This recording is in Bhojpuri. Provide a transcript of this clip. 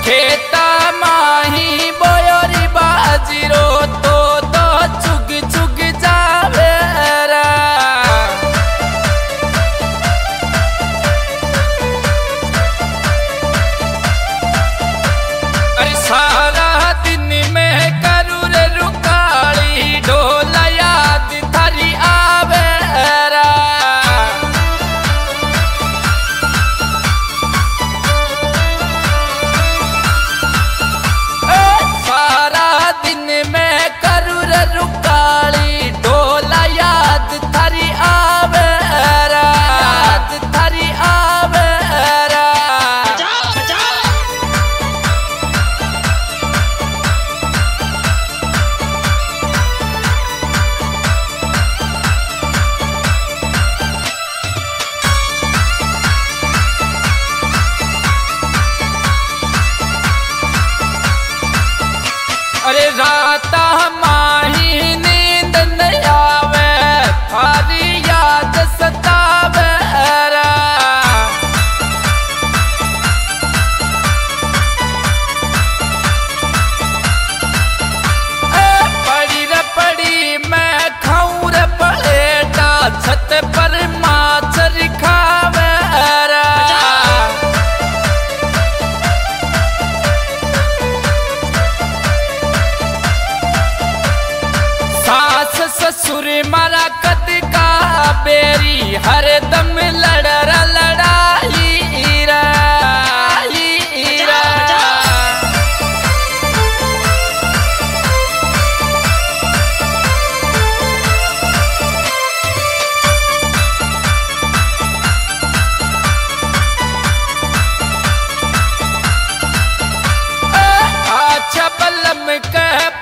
खेता माही बोयोरी बाजीरो तो चुग चुग जावे रा। अरे सारा दिन में करू रे रुकाली ढोल याद थारी आवे रा। सारा दिन में करू रे रुकाली ढोल याद थारी आवे रा। याद थारी आवे रा। अरे रात माही नींद नहीं आवे थारी याद सतावे रा। पड़ी रे पड़ी मैं खाऊं रे पलेटा छत पर माछर खावे रा। सास ससुर मारा कद का बेरी हर दम लड़ा लड़ाई रा। अच्छा बलम कह